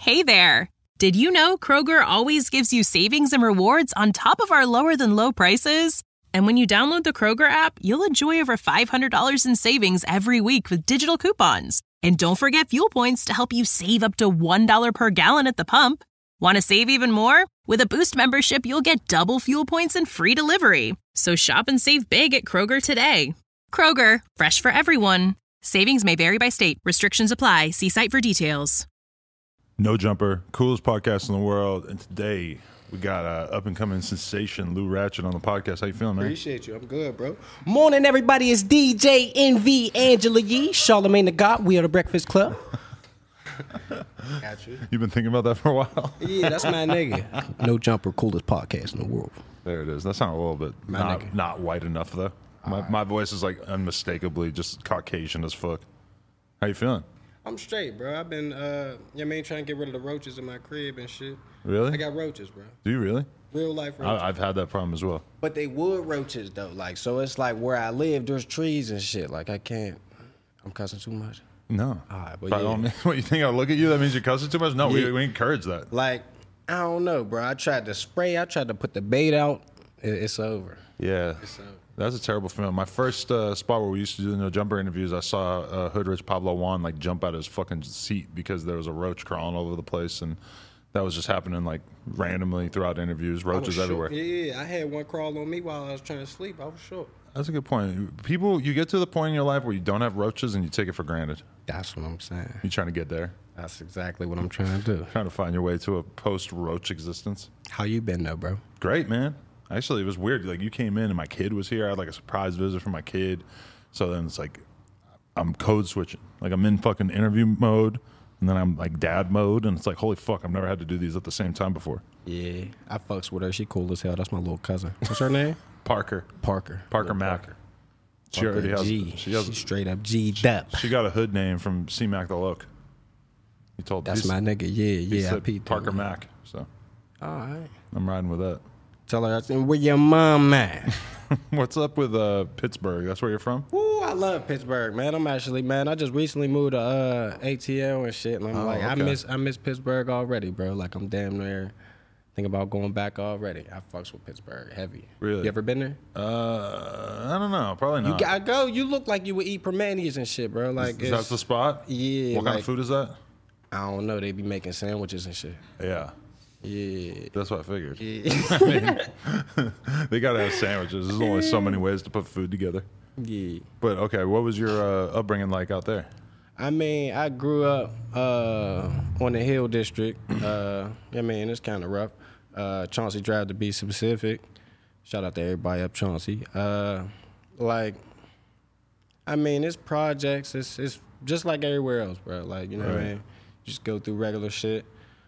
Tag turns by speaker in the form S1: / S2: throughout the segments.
S1: Hey there! Did you know Kroger always gives you savings and rewards on top of our lower-than-low prices? And when you download the Kroger app, you'll enjoy over $500 in savings every week with digital coupons. And don't forget fuel points to help you save up to $1 per gallon at the pump. Want to save even more? With a Boost membership, you'll get double fuel points and free delivery. So shop and save big at Kroger today. Kroger, fresh for everyone. Savings may vary by state. Restrictions apply. See site for details.
S2: No Jumper, coolest podcast in the world. And today we got up-and-coming sensation Lou Ratchet on the podcast. How you feeling, man?
S3: Appreciate you. I'm good, bro. Morning, everybody. It's DJ NV Angela Yee, Charlemagne the God. We are the Breakfast Club. Got you.
S2: You've been thinking about that for a while?
S3: Yeah, that's my nigga. No Jumper, coolest podcast in the world.
S2: There it is. That sounded a little bit not white enough, though. My voice is like unmistakably just Caucasian as fuck. How you feeling?
S3: I'm straight, bro. I've been, trying to get rid of the roaches in my crib and shit.
S2: Really?
S3: I got roaches, bro.
S2: Do you really?
S3: Real life roaches.
S2: I've had that problem as well.
S3: But they wood roaches, though. Like, so it's like where I live, there's trees and shit. Like, I can't. I'm cussing too much.
S2: No.
S3: All right, but
S2: By all means, what, you think I look at you? That means you're cussing too much? No,
S3: Yeah.
S2: we encourage that.
S3: Like, I don't know, bro. I tried to spray. I tried to put the bait out. It's over.
S2: Yeah.
S3: It's over.
S2: That's a terrible film. My first spot where we used to do the No Jumper interviews, I saw Hood Rich Pablo Juan like jump out of his fucking seat because there was a roach crawling all over the place, and that was just happening like randomly throughout interviews. Roaches everywhere.
S3: Yeah, I had one crawl on me while I was trying to sleep. I was shook.
S2: That's a good point. People, you get to the point in your life where you don't have roaches and you take it for granted.
S3: That's what I'm saying.
S2: You're trying to get there.
S3: That's exactly what I'm trying to do.
S2: Trying to find your way to a post-roach existence.
S3: How you been, though, bro?
S2: Great, man. Actually, it was weird. Like, you came in and my kid was here. I had like a surprise visit from my kid. So then it's like I'm code switching. Like, I'm in fucking interview mode, and then I'm like dad mode, and it's like, holy fuck, I've never had to do these at the same time before.
S3: Yeah, I fucks with her. She cool as hell. That's my little cousin. What's her name?
S2: Parker Mack.
S3: Parker.
S2: She already has.
S3: G. She's straight up G'd up.
S2: She got a hood name from C Mac the Loke. He told.
S3: That's my nigga. Yeah. I peeped
S2: Parker
S3: him.
S2: Mack. So.
S3: All right.
S2: I'm riding with that.
S3: Tell her I said, where your mom at?
S2: What's up with Pittsburgh? That's where you're from?
S3: Ooh, I love Pittsburgh, man. I just recently moved to ATL and shit, and I'm
S2: okay.
S3: I miss Pittsburgh already, bro. Like, I'm damn near thinking about going back already. I fucks with Pittsburgh heavy.
S2: Really?
S3: You ever been there?
S2: I don't know. Probably not.
S3: You gotta go. You look like you would eat Permanis and shit, bro. Like,
S2: Is that the spot?
S3: Yeah.
S2: What kind of food is that?
S3: I don't know. They be making sandwiches and shit.
S2: Yeah.
S3: Yeah.
S2: That's what I figured.
S3: Yeah.
S2: I mean, they gotta have sandwiches. There's only so many ways to put food together.
S3: Yeah.
S2: But okay, what was your upbringing like out there?
S3: I mean, I grew up on the Hill District. It's kind of rough. Chauncey Drive, to be specific. Shout out to everybody up Chauncey. It's projects. It's just like everywhere else, bro. Like, you know what I mean? Just go through regular shit.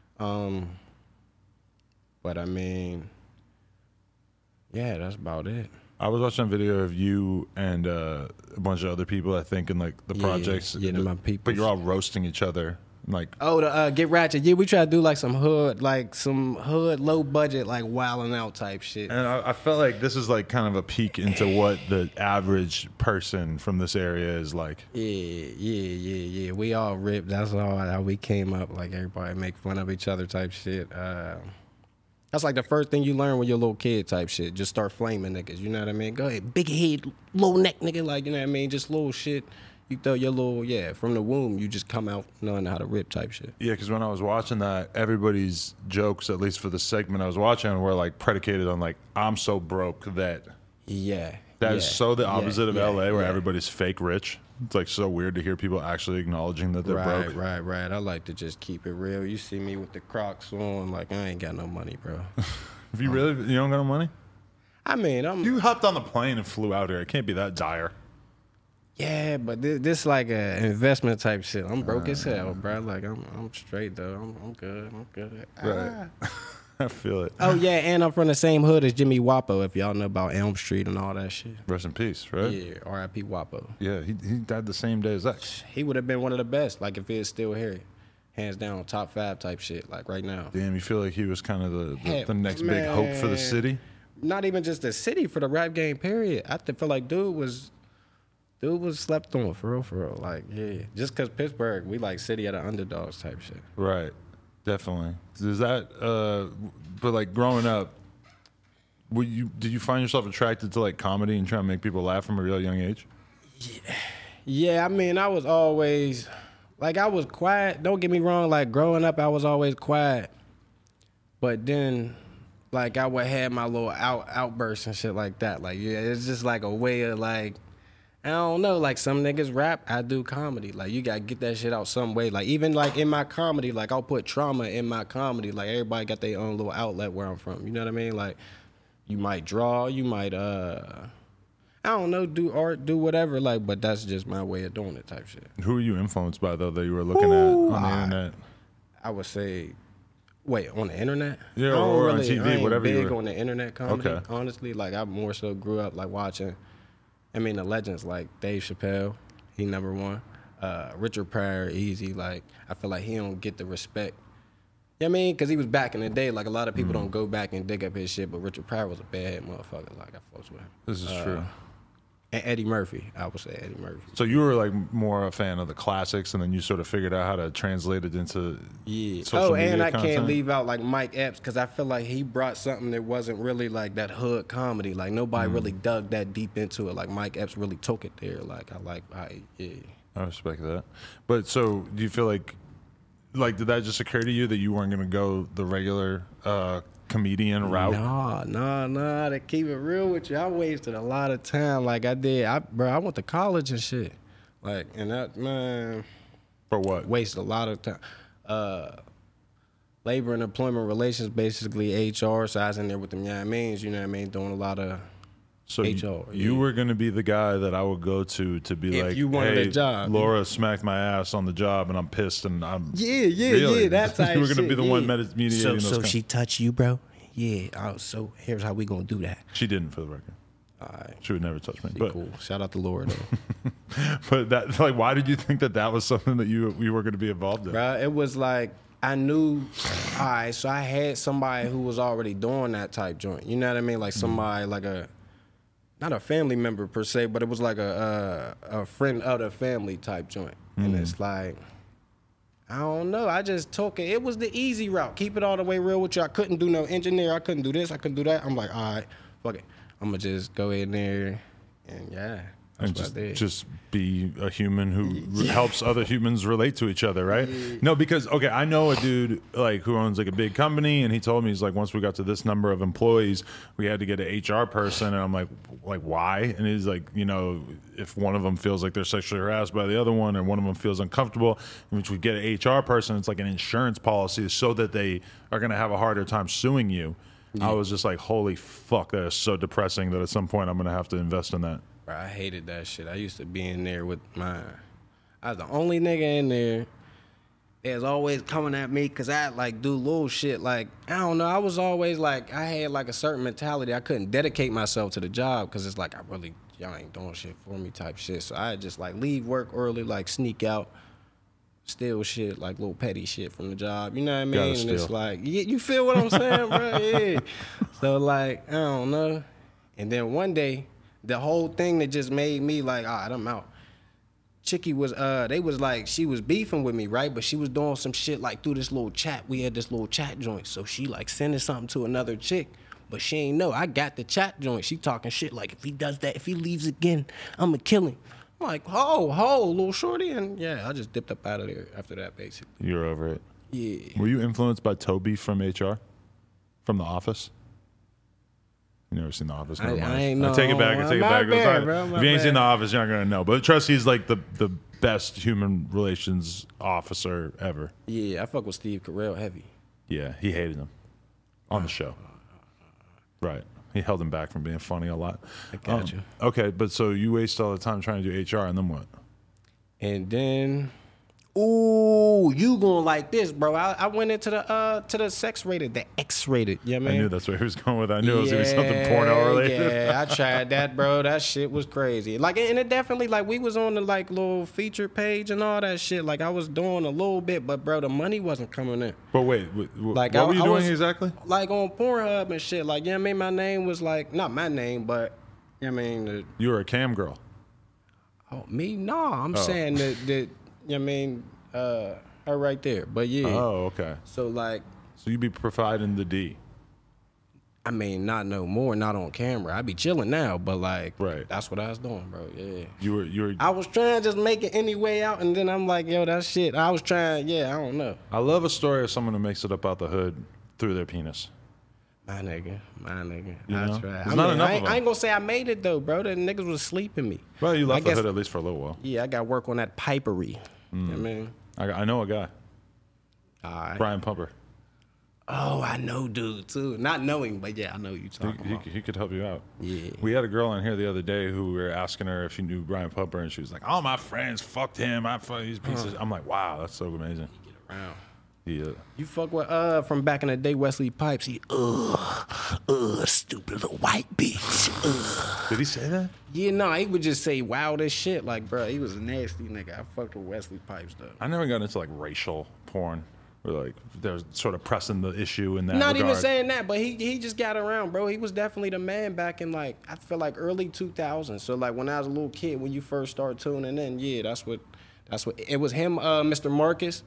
S3: But I mean, yeah, that's about it.
S2: I was watching a video of you and a bunch of other people, I think, in like the projects.
S3: Yeah, my people.
S2: But you're all roasting each other. Like,
S3: the Get Ratchet. Yeah, we try to do like some hood, low budget, like wilding out type shit.
S2: and I felt like this is like kind of a peek into what the average person from this area is like.
S3: Yeah. We all ripped. That's all how we came up. Like, everybody make fun of each other type shit. That's like the first thing you learn when you're a little kid type shit. Just start flaming niggas. You know what I mean? Go ahead, big head, low neck nigga. Like, you know what I mean? Just little shit. You throw your little, from the womb, you just come out knowing how to rip type shit.
S2: Yeah, because when I was watching that, everybody's jokes, at least for the segment I was watching, were like predicated on like, I'm so broke that.
S3: Yeah.
S2: That is so the opposite of LA, where
S3: yeah.
S2: everybody's fake rich. It's like so weird to hear people actually acknowledging that they're broke.
S3: Right. I like to just keep it real. You see me with the Crocs on, like, I ain't got no money, bro.
S2: If you really, you don't got no money?
S3: I mean,
S2: You hopped on the plane and flew out here. It can't be that dire.
S3: Yeah, but this like a investment type shit. I'm broke as hell, bro. Like, I'm straight though. I'm good.
S2: Right. I feel it.
S3: Oh yeah, and I'm from the same hood as Jimmy Wapo. If y'all know about Elm Street and all that shit.
S2: Rest in peace, right?
S3: Yeah, R.I.P. Wapo.
S2: Yeah, he died the same day as X.
S3: He would have been one of the best. Like, if he was still here, hands down, top 5 type shit. Like right now.
S2: Damn, you feel like he was kind of the next big hope for the city?
S3: Not even just the city, for the rap game. Period. I feel like dude was slept on for real. Like, yeah, just because Pittsburgh, we like city of the underdogs type shit.
S2: Right. Definitely. Is that but like growing up, did you find yourself attracted to like comedy and trying to make people laugh from a real young age?
S3: Yeah, I mean, I was always, like, I was quiet. Don't get me wrong, like, growing up, I was always quiet. But then, like, I would have my little outbursts and shit like that. Like, yeah, it's just like a way of, like, I don't know, like, some niggas rap, I do comedy. Like, you gotta get that shit out some way. Like, even, like, in my comedy, like, I'll put trauma in my comedy. Like, everybody got their own little outlet where I'm from. You know what I mean? Like, you might draw, you might, I don't know, do art, do whatever, like, but that's just my way of doing it type shit.
S2: Who are you influenced by, though, that you were looking at on the internet?
S3: I would say, wait, on the internet?
S2: Yeah, or on TV,
S3: I ain't
S2: whatever you
S3: big
S2: were.
S3: on the internet comedy,
S2: Okay.
S3: honestly. Like, I more so grew up, like, watching, I mean, the legends, like Dave Chappelle, he number one. Richard Pryor, easy. Like, I feel like he don't get the respect. You know what I mean? Because he was back in the day. Like, a lot of people don't go back and dig up his shit, but Richard Pryor was a bad motherfucker. Like, I fucks with him.
S2: This is true.
S3: And Eddie Murphy, I would say Eddie Murphy.
S2: So you were like more a fan of the classics, and then you sort of figured out how to translate it into social media
S3: and I
S2: content?
S3: can't leave out like Mike Epps because I feel like he brought something that wasn't really like that hood comedy. Like nobody really dug that deep into it. Like Mike Epps really took it there. Like I like how
S2: I respect that. But so do you feel like did that just occur to you that you weren't going to go the regular comedian route?
S3: Nah. To keep it real with you, I wasted a lot of time. Like I did, I went to college and shit. Like, and that, man.
S2: For what?
S3: Wasted a lot of time. Labor and employment relations, basically HR, so I was in there with them young means, you know what I mean, doing a lot of
S2: So
S3: HR.
S2: you were going to be the guy that I would go to be
S3: If
S2: like,
S3: you wanted
S2: hey,
S3: a job.
S2: Laura smacked my ass on the job and I'm pissed and I'm...
S3: Yeah, that type
S2: You were going to
S3: shit,
S2: be the one
S3: yeah.
S2: mediating those
S3: So
S2: kind-
S3: she touched you, bro? Yeah. Oh, so here's how we gonna do that.
S2: She didn't, for the record.
S3: All right.
S2: She would never touch me.
S3: She
S2: But
S3: cool. Shout out to Laura though.
S2: but that, like, why did you think that was something that you were going to be involved in?
S3: Bro, it was like I knew. All right, so I had somebody who was already doing that type joint. You know what I mean? Like somebody like not a family member per se, but it was like a friend of the family type joint. And it's like, I don't know. I just took it. It was the easy route. Keep it all the way real with you. I couldn't do no engineer. I couldn't do this. I couldn't do that. I'm like, all right, fuck it. I'm gonna just go in there and yeah. That's
S2: And
S3: what I did.
S2: just be a human who helps other humans relate to each other, right? No, because okay, I know a dude like who owns like a big company, and he told me he's like, once we got to this number of employees, we had to get an HR person, and I'm like why? And he's like, you know, if one of them feels like they're sexually harassed by the other one, or one of them feels uncomfortable, which we get an HR person, it's like an insurance policy, so that they are going to have a harder time suing you. I was just like, holy fuck, that is so depressing that at some point I'm going to have to invest in that.
S3: Bro, I hated that shit. I used to be in there with I was the only nigga in there. They was always coming at me because I like do little shit. Like, I don't know. I was always like, I had like a certain mentality. I couldn't dedicate myself to the job because it's like, y'all ain't doing shit for me type shit. So I just like leave work early, like sneak out, steal shit, like little petty shit from the job. You know what I mean? And it's like, you feel what I'm saying, bro? Yeah. So like, I don't know. And then one day, the whole thing that just made me like, all right, I'm out. Chickie was, they was like, she was beefing with me, right? But she was doing some shit like through this little chat. We had this little chat joint. So she like sending something to another chick, but she ain't know. I got the chat joint. She talking shit like, if he does that, if he leaves again, I'ma kill him. I'm like, little shorty. And yeah, I just dipped up out of there after that, basically.
S2: You're over it.
S3: Yeah.
S2: Were you influenced by Toby from HR? From The Office? You never seen The Office?
S3: I ain't know.
S2: I take it back.
S3: My bad, bro,
S2: if you ain't seen The Office, you're not going to know. But trust he's like the best human relations officer ever.
S3: Yeah, I fuck with Steve Carell heavy.
S2: Yeah, he hated him on the show. Right. He held him back from being funny a lot.
S3: I got you.
S2: Okay, but so you waste all the time trying to do HR, and then what?
S3: And then, ooh, you going like this, bro. I went into the sex rated, the X rated. You know what I
S2: I
S3: mean?
S2: knew that's where he was going with that. I knew it was going to be something porno related.
S3: Yeah, I tried that, bro. That shit was crazy. Like, and it definitely, like, we was on the, like, little feature page and all that shit. Like, I was doing a little bit, but, bro, the money wasn't coming in.
S2: But wait,
S3: Like,
S2: what were you
S3: I
S2: doing
S3: was,
S2: exactly?
S3: Like, on Pornhub and shit. Like, you know what I mean? My name was, like, not my name, but, you know what I mean?
S2: You were a cam girl.
S3: Me? No, I'm saying that, you know what I mean? Her right there. But yeah.
S2: Oh, okay.
S3: So like,
S2: So you be providing the D.
S3: I mean, not no more, not on camera. I be chilling now, but like,
S2: Right.
S3: that's what I was doing, bro. Yeah.
S2: You were.
S3: I was trying to just make it any way out, and then I'm like, yo, that shit. I was trying, I don't know.
S2: I love a story of someone who makes it up out the hood through their penis.
S3: My nigga.
S2: You know?
S3: I tried.
S2: There's not enough of them.
S3: I ain't gonna say I made it though, bro. The niggas was sleeping me.
S2: Well, you left
S3: I
S2: the
S3: guess-
S2: hood at least for a little while.
S3: Yeah, I got work on that pipery. You know what I mean?
S2: I know a guy,
S3: All right.
S2: Brian Pumper.
S3: Oh, I know dude too. Not knowing, but yeah, I know you talking about.
S2: He could help you out.
S3: Yeah.
S2: We had a girl on here the other day who we were asking her if she knew Brian Pumper, and she was like, "All my friends fucked him. I fuck these pieces." I'm like, "Wow, that's so amazing."
S3: Get around.
S2: Yeah.
S3: You fuck with from back in the day, Wesley Pipes. He stupid little white bitch.
S2: Did he say that?
S3: Yeah, no, he would just say wild as shit. Like, bro, he was a nasty nigga. I fucked with Wesley Pipes though.
S2: I never got into like racial porn, or like they're sort of pressing the issue in that
S3: Not
S2: regard.
S3: even saying that, but he just got around, bro. He was definitely the man back in like I feel like early 2000s. So like when I was a little kid, when you first started tuning in, yeah, that's what it was. Him, Mr. Marcus,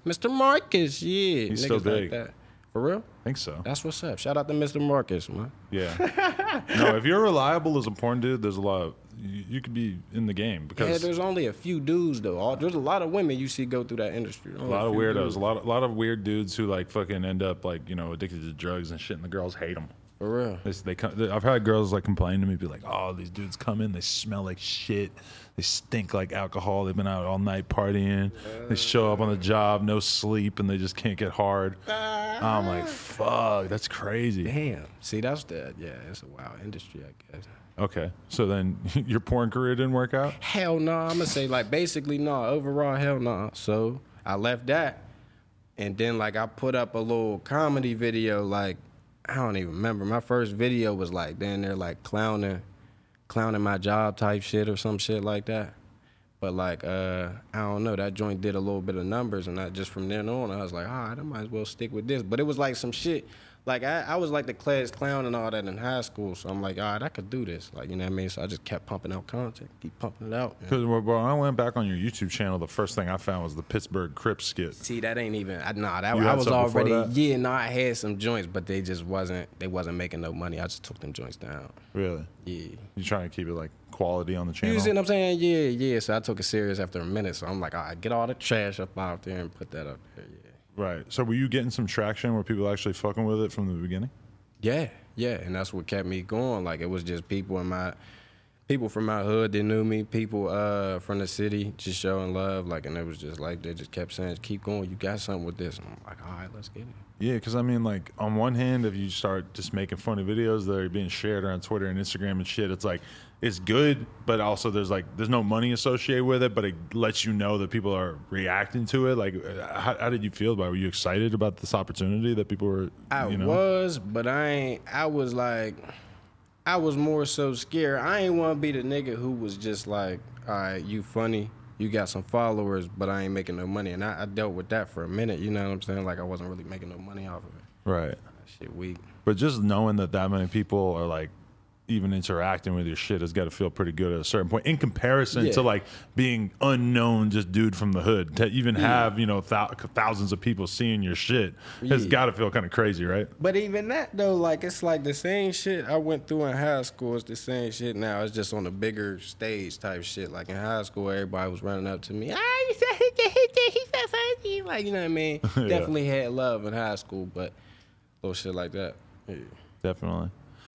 S3: yeah,
S2: He's
S3: niggas
S2: still big.
S3: like that. For real?
S2: I think so.
S3: That's what's up. Shout out to Mr. Marcus, man.
S2: Yeah. No, if you're reliable as a porn dude, there's a lot of, you could be in the game
S3: Yeah,
S2: because
S3: there's only a few dudes though. There's a lot of women you see go through that industry.
S2: a lot of weirdos, a lot of weird dudes who like fucking end up like addicted to drugs and shit, and the girls hate them.
S3: For real.
S2: I've had girls like complain to me, be like, "Oh, these dudes come in, they smell like shit, they stink like alcohol. They've been out all night partying. They show up on the job, no sleep, and they just can't get hard." I'm like, "Fuck, that's crazy."
S3: Damn. See, that's it's a wild industry, I guess.
S2: Okay, so then your porn career didn't work out.
S3: Hell no. I'm gonna say like basically no. Overall, hell no. So I left that, and then like I put up a little comedy video. Like I don't even remember. My first video was like then they're like clowning my job type shit or some shit like that. But like I don't know. That joint did a little bit of numbers, and I just from then on I was like, all right, I might as well stick with this. But it was like some shit. Like, I was like the class clown and all that in high school, so I'm like, all right, I could do this. Like, you know what I mean? So I just kept pumping out content, keep pumping it out.
S2: Because when I went back on your YouTube channel, the first thing I found was the Pittsburgh Crips skit.
S3: See, that ain't even, I
S2: You
S3: was
S2: had some before
S3: already,
S2: that?
S3: I had some joints, but they wasn't making no money. I just took them joints down.
S2: Really?
S3: Yeah.
S2: You trying to keep it like quality on the channel?
S3: You see what I'm saying? Yeah. So I took it serious after a minute, so I'm like, all right, get all the trash up out there and put that up there, yeah.
S2: Right. So were you getting some traction where people actually fucking with it from the beginning?
S3: Yeah, and that's what kept me going. Like it was just people from my hood that knew me, people from the city just showing love. Like, and it was just like they just kept saying, "Keep going, you got something with this." And I'm like, "All right, let's get it."
S2: Yeah, because I mean, like on one hand, if you start just making funny videos that are being shared on Twitter and Instagram and shit, it's like it's good, but also there's no money associated with it, but it lets you know that people are reacting to it. Like, how did you feel about it? Were you excited about this opportunity that people were?
S3: I was, but I was like, I was more so scared. I ain't want to be the nigga who was just like, all right, you funny, you got some followers, but I ain't making no money. And I dealt with that for a minute, you know what I'm saying? Like I wasn't really making no money off of it.
S2: Right.
S3: That shit weak.
S2: But just knowing that many people are like even interacting with your shit has got to feel pretty good at a certain point in comparison to like being unknown, just dude from the hood. To even have thousands of people seeing your shit has got to feel kind of crazy, right?
S3: But even that though, like it's like the same shit I went through in high school. It's the same shit now. It's just on a bigger stage type shit. Like in high school, everybody was running up to me. You said he's so funny. Like, you know what I mean?
S2: Yeah.
S3: Definitely had love in high school, but little shit like that. Yeah.
S2: Definitely.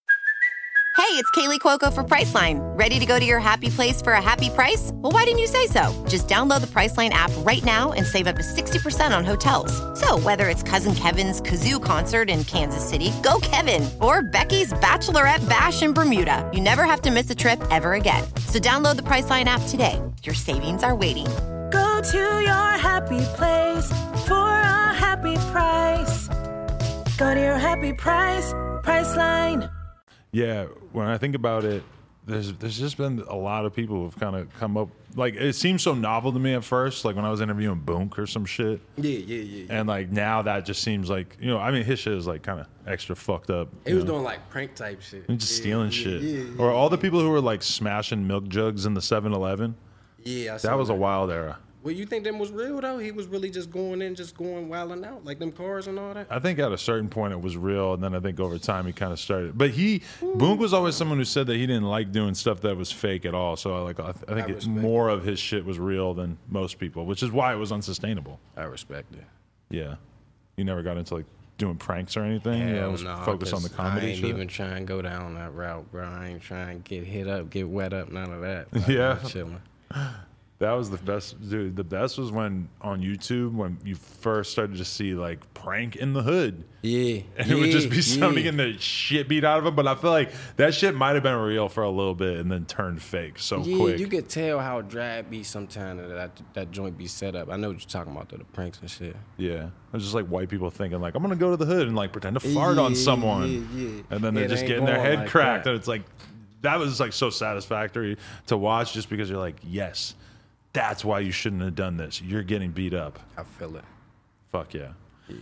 S4: Hey, it's Kaylee Cuoco for Priceline. Ready to go to your happy place for a happy price? Well, why didn't you say so? Just download the Priceline app right now and save up to 60% on hotels. So whether it's Cousin Kevin's Kazoo Concert in Kansas City, go Kevin, or Becky's Bachelorette Bash in Bermuda, you never have to miss a trip ever again. So download the Priceline app today. Your savings are waiting.
S5: Go to your happy place for a happy price. Go to your happy price, Priceline.
S2: Yeah, when I think about it, there's just been a lot of people who've kind of come up. Like, it seems so novel to me at first, like when I was interviewing Boonk or some shit.
S3: Yeah.
S2: And like now that just seems like, I mean, his shit is like kind of extra fucked up.
S3: He was doing like prank type shit.
S2: And just stealing shit. Or all the people who were like smashing milk jugs in the 7-Eleven.
S3: Yeah,
S2: That was a wild era.
S3: Well, you think them was real though? He was really just going wilding out like them cars and all that.
S2: I think at a certain point it was real, and then I think over time he kind of started. But Boonk was always someone who said that he didn't like doing stuff that was fake at all. So I think more of his shit was real than most people, which is why it was unsustainable.
S3: I respect it.
S2: Yeah, you never got into like doing pranks or anything.
S3: Hell
S2: Yeah, was
S3: no,
S2: focused on the comedy.
S3: I ain't
S2: shit.
S3: even trying to go down that route, bro. I ain't trying to get hit up, get wet up, none of that. Like,
S2: Yeah.
S3: I'm chilling.
S2: That was the best, dude. The best was when on YouTube when you first started to see like prank in the hood.
S3: Yeah,
S2: And it would just be somebody getting the shit beat out of him. But I feel like that shit might have been real for a little bit and then turned fake so quick.
S3: You could tell how drag be sometimes that joint be set up. I know what you're talking about, though, the pranks and shit.
S2: Yeah. It was just like white people thinking like, I'm going to go to the hood and like pretend to fart on someone.
S3: Yeah.
S2: And then they're
S3: It
S2: just
S3: ain't
S2: getting their
S3: going
S2: head
S3: like
S2: cracked.
S3: that.
S2: And it's like, that was like so satisfactory to watch just because you're like, yes, that's why you shouldn't have done this. You're getting beat up.
S3: I feel it.
S2: Fuck yeah.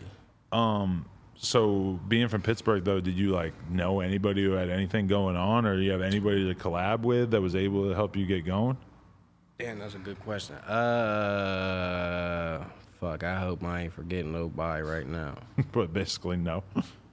S2: So being from Pittsburgh though, did you like know anybody who had anything going on, or do you have anybody to collab with that was able to help you get going?
S3: Damn, that's a good question. Fuck, I hope I ain't forgetting nobody right now.
S2: But basically no.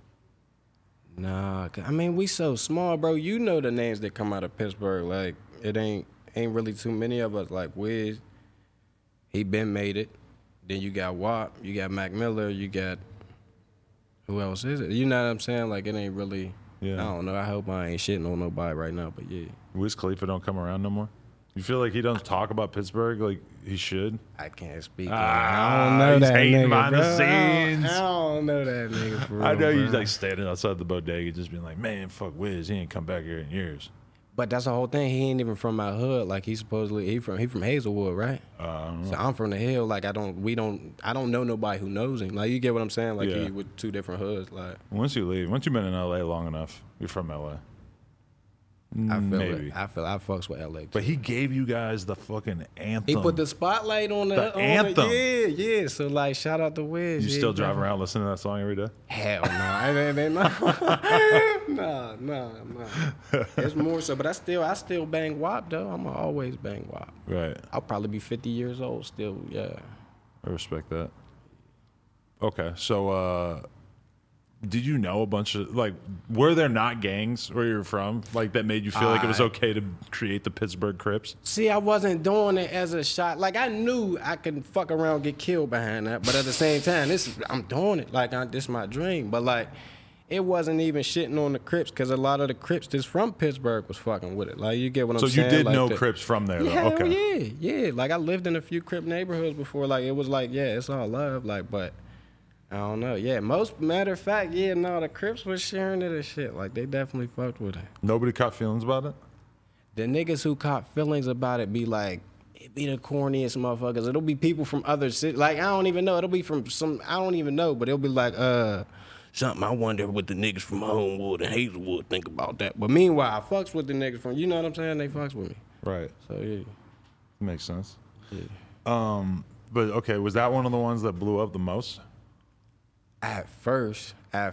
S3: Nah, 'cause, I mean, we so small, bro. You know the names that come out of Pittsburgh. Like, it ain't really too many of us. Like, Wiz, he been made it. Then you got WAP, you got Mac Miller, you got, who else is it? You know what I'm saying? Like, it ain't really,
S2: Yeah.
S3: I don't know. I hope I ain't shitting on nobody right now, but yeah.
S2: Wiz Khalifa don't come around no more? You feel like he doesn't talk about Pittsburgh like he should?
S3: I can't speak.
S2: Ah,
S3: I don't know
S2: he's
S3: that
S2: hating
S3: nigga,
S2: behind the
S3: bro.
S2: scenes.
S3: I don't know that nigga for real,
S2: I know you
S3: bro.
S2: like standing outside the bodega just being like, man, fuck Wiz, he ain't come back here in years.
S3: But that's the whole thing. He ain't even from my hood. Like, he from Hazelwood, right? So I'm from the hill. Like, I don't know nobody who knows him. Like, you get what I'm saying? Like,
S2: Yeah.
S3: he with two different hoods. Like,
S2: Once you've been in LA long enough, you're from LA.
S3: I feel
S2: Maybe.
S3: it. I fucks with LA. Too.
S2: But he gave you guys the fucking anthem.
S3: He put the spotlight on
S2: The anthem.
S3: Yeah. So, like, shout out to Wiz.
S2: You still drive around listening to that song every day?
S3: Hell no. No. It's more so, but I still bang WAP though. I'ma always bang WAP.
S2: Right.
S3: I'll probably be 50 years old still. Yeah.
S2: I respect that. Okay, so did you know a bunch of like were there not gangs where you're from like that made you feel like it was okay to create the Pittsburgh Crips?
S3: See, I wasn't doing it as a shot. Like, I knew I could fuck around and get killed behind that, but at the same time, I'm doing it. Like, this is my dream. But, like, it wasn't even shitting on the Crips because a lot of the Crips that's from Pittsburgh was fucking with it. Like, you get what I'm
S2: So
S3: saying?
S2: you did
S3: like
S2: know Crips from there, though?
S3: Hell
S2: Okay.
S3: yeah. Like, I lived in a few Crip neighborhoods before. Like, it was like, yeah, it's all love. Like, but I don't know. Yeah, matter of fact, yeah, no, the Crips was sharing it and shit. Like, they definitely fucked with it.
S2: Nobody caught feelings about it?
S3: The niggas who caught feelings about it be like, it be the corniest motherfuckers. It'll be people from other cities. Like, I don't even know. It'll be from I don't even know, but it'll be like, something I wonder what the niggas from Homewood and Hazelwood think about that. But meanwhile, I fucks with the niggas from, you know what I'm saying? They fucks with me.
S2: Right.
S3: So, yeah.
S2: Makes sense. Yeah. But okay, was that one of the ones that blew up the most?
S3: At first, I'm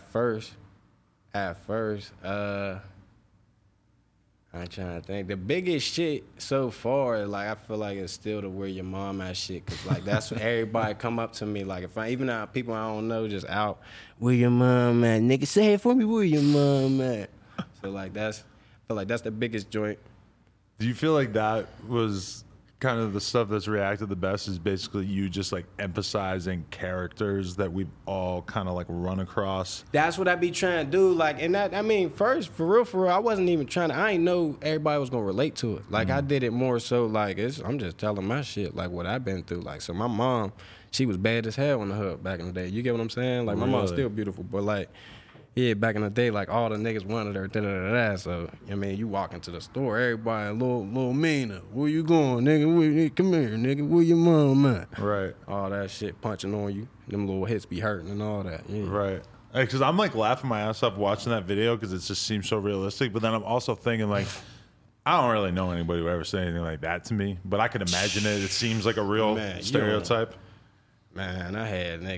S3: trying to think. The biggest shit so far, like, I feel like it's still the where your mom at shit. Cause like, that's when everybody come up to me. Like, if even people I don't know just out, where your mom at? Nigga, say it for me, where your mom at? So like, I feel like that's the biggest joint.
S2: Do you feel like that was kind of the stuff that's reacted the best is basically you just like emphasizing characters that we've all kind of like run across?
S3: That's what I be trying to do. Like, and that, I mean, first, for real, I wasn't even trying to, I ain't know everybody was going to relate to it. Like, I did it more so like, I'm just telling my shit, like what I've been through. Like, so my mom, she was bad as hell in the hood back in the day. You get what I'm saying? Like, my mom's still beautiful, but like, yeah, back in the day, like, all the niggas wanted her, So, I mean, you walk into the store, everybody a little meaner. Where you going, nigga? Come here, nigga. Where your mom at?
S2: Right.
S3: All that shit punching on you. Them little hits be hurting and all that. Yeah.
S2: Right. Because I'm like laughing my ass off watching that video because it just seems so realistic. But then I'm also thinking like, I don't really know anybody who ever said anything like that to me. But I can imagine it. It seems like a real stereotype.
S3: Man, I had niggas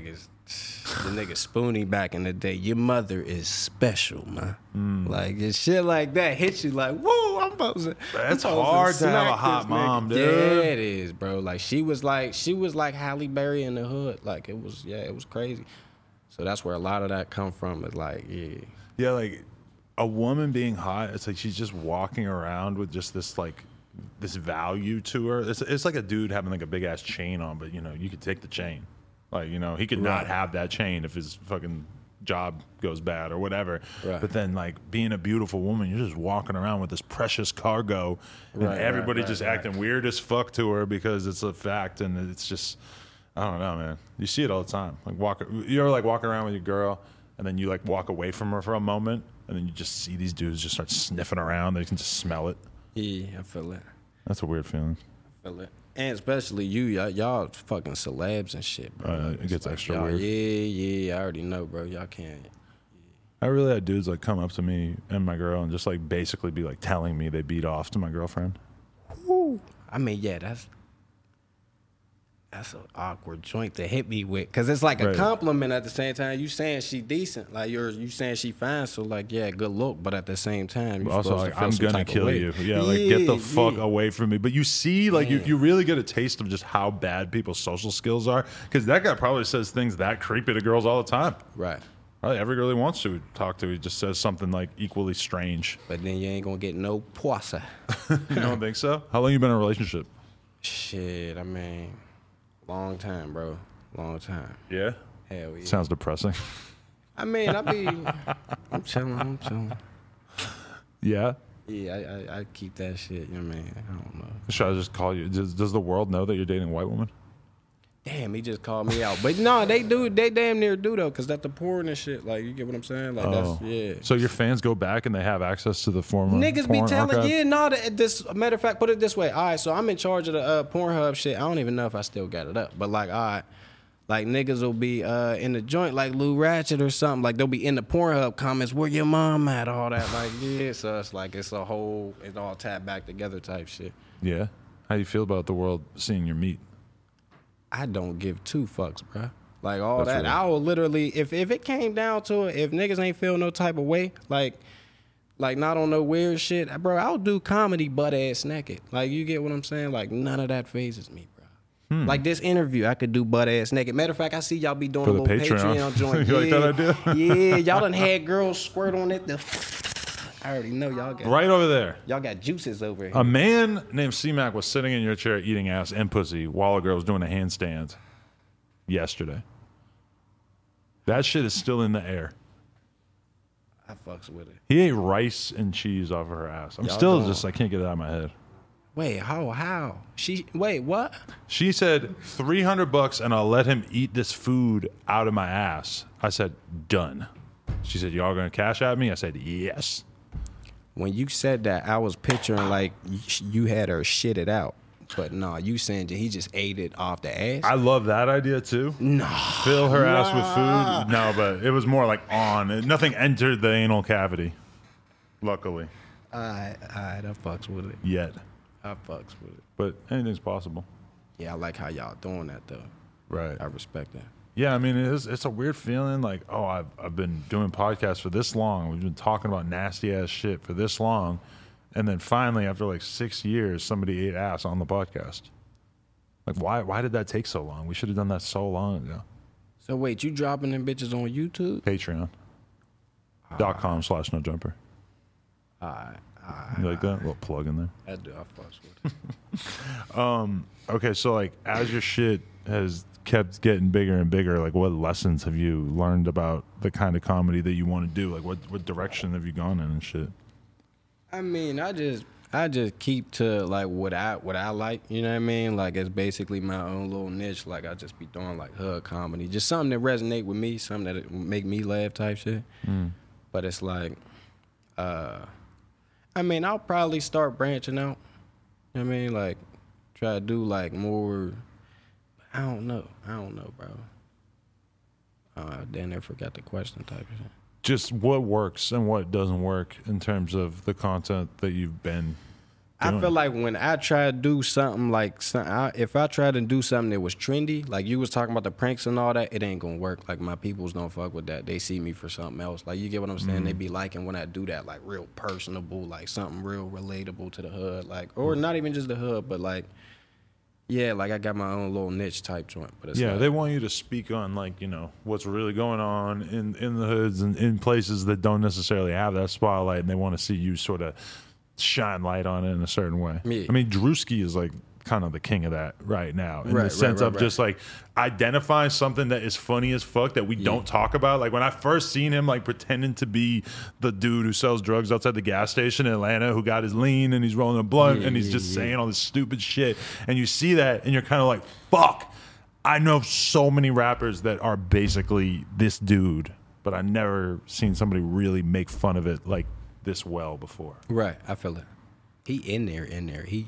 S3: The nigga Spoonie back in the day, your mother is special, man. Like, just shit like that hits you like, whoa, I'm supposed to.
S2: It's hard to have a hot mom, dude.
S3: Yeah, it is, bro. Like, she was like Halle Berry in the hood. Like, it was crazy. So that's where a lot of that come from. Is like,
S2: Yeah, like a woman being hot, it's like she's just walking around with just this like this value to her. It's like a dude having like a big ass chain on, but you know, you could take the chain. Like, you know, he could not have that chain if his fucking job goes bad or whatever. Right. But then, like, being a beautiful woman, you're just walking around with this precious cargo, and everybody just acting weird as fuck to her because it's a fact, and it's just, I don't know, man. You see it all the time. Like, you're like walking around with your girl, and then you like walk away from her for a moment, and then you just see these dudes just start sniffing around. They can just smell it.
S3: Yeah, I feel it.
S2: That's a weird feeling.
S3: I feel it. And especially y'all fucking celebs and shit, bro.
S2: It gets
S3: like,
S2: extra weird.
S3: Yeah, I already know, bro. Y'all can't.
S2: I really had dudes like come up to me and my girl and just like basically be like telling me they beat off to my girlfriend.
S3: Woo. I mean, yeah, that's an awkward joint to hit me with, cause it's like a compliment at the same time. You saying she decent, like you saying she fine, so like yeah, good look, but at the same time, you
S2: also like I'm gonna kill you. Yeah, like get the fuck away from me. But you see, like you really get a taste of just how bad people's social skills are, because that guy probably says things that creepy to girls all the time.
S3: Right.
S2: Probably every girl he wants to talk to, he just says something like equally strange.
S3: But then you ain't gonna get no poissa.
S2: You don't think so? How long you been in a relationship?
S3: Shit, I mean. Long time, bro. Long time.
S2: Yeah?
S3: Hell yeah.
S2: Sounds depressing.
S3: I mean, I'm chilling.
S2: Yeah?
S3: Yeah, I keep that shit, you know what I mean? I don't know.
S2: Should I just call you? Does the world know that you're dating a white woman?
S3: Damn, he just called me out. But no, they damn near do, though, because that's the porn and shit. Like, you get what I'm saying? Like, that's, yeah.
S2: So your fans go back and they have access to the former
S3: niggas
S2: porn
S3: be telling,
S2: archive?
S3: yeah, no, this, matter of fact, put it this way. All right, so I'm in charge of the Pornhub shit. I don't even know if I still got it up. But, like, all right, like, niggas will be in the joint like Lou Ratchet or something. Like, they'll be in the Pornhub comments, where your mom at, all that. Like, yeah, so it's like, it's all tapped back together type shit.
S2: Yeah? How do you feel about the world seeing your meat?
S3: I don't give two fucks, bro. Like all
S2: That's
S3: that,
S2: real.
S3: I will literally, if it came down to it, if niggas ain't feel no type of way, like not on no weird shit, bro, I'll do comedy butt ass naked. Like, you get what I'm saying? Like, none of that phases me, bro. Like this interview, I could do butt ass naked. Matter of fact, I see y'all be doing
S2: For
S3: a
S2: the
S3: little
S2: Patreon.
S3: joint.
S2: You like that idea?
S3: Yeah, y'all done had girls squirt on it. I already know y'all got
S2: Right over there.
S3: Y'all got juices over here.
S2: A man named C-Mac was sitting in your chair eating ass and pussy while a girl was doing a handstand yesterday. That shit is still in the air.
S3: I fucks with it.
S2: He ate rice and cheese off of her ass. I can't get it out of my head.
S3: Wait, how? Wait, what?
S2: She said $300 and I'll let him eat this food out of my ass. I said, done. She said, y'all gonna cash at me? I said, yes.
S3: When you said that, I was picturing like you had her shit it out. But no, you saying that he just ate it off the ass?
S2: I love that idea too.
S3: No.
S2: Fill her ass with food. No, but it was more like on. Nothing entered the anal cavity. Luckily.
S3: I fucks with it.
S2: Yet.
S3: I fucks with it.
S2: But anything's possible.
S3: Yeah, I like how y'all doing that though.
S2: Right.
S3: I respect that.
S2: Yeah, I mean, it's a weird feeling like, oh, I've been doing podcasts for this long. We've been talking about nasty ass shit for this long. And then finally, after like 6 years, somebody ate ass on the podcast. Like, why did that take so long? We should have done that so long ago.
S3: So wait, you dropping them bitches on YouTube?
S2: Patreon.com/NoJumper. You like that? A little plug in there.
S3: I do. I fucks with it.
S2: Okay, so like as your shit has kept getting bigger and bigger, like what lessons have you learned about the kind of comedy that you want to do? Like what direction have you gone in and shit?
S3: I mean, I just keep to like what I like, you know what I mean? Like it's basically my own little niche. Like I just be doing like hood comedy, just something that resonate with me, something that make me laugh type shit. But it's like, I mean, I'll probably start branching out. You know what I mean? Like try to do like more. I don't know, bro. Then I forgot the question type of shit.
S2: Just what works and what doesn't work in terms of the content that you've been
S3: I feel like when I try to do something like, if I try to do something that was trendy, like you was talking about the pranks and all that, it ain't gonna work. Like my peoples don't fuck with that. They see me for something else. Like you get what I'm saying? They be liking when I do that, like real personable, like something real relatable to the hood, like, or not even just the hood, but like, yeah, like I got my own little niche type joint. But it's
S2: they want you to speak on like what's really going on in the hoods and in places that don't necessarily have that spotlight, and they want to see you sort of shine light on it in a certain way.
S3: Yeah.
S2: I mean, Drewski is like kind of the king of that right now in the sense of just like identifying something that is funny as fuck that we don't talk about. Like when I first seen him like pretending to be the dude who sells drugs outside the gas station in Atlanta who got his lean and he's rolling a blunt and he's just saying all this stupid shit, and you see that and you're kind of like, fuck, I know so many rappers that are basically this dude, but I never seen somebody really make fun of it like this well before.
S3: Right, I feel it. He in there. He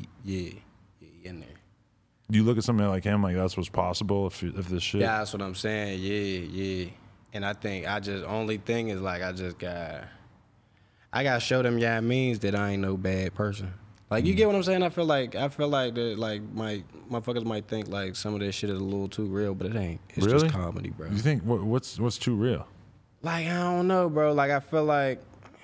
S3: in there.
S2: Do you look at somebody like him like that's what's possible if this shit?
S3: Yeah, that's what I'm saying. Yeah. And I think only thing is like I gotta show them means that I ain't no bad person. Like you get what I'm saying? I feel like that like my motherfuckers might think like some of this shit is a little too real, but it ain't. It's
S2: really?
S3: just comedy, bro.
S2: You think what's too real?
S3: Like I don't know, bro. Like I feel like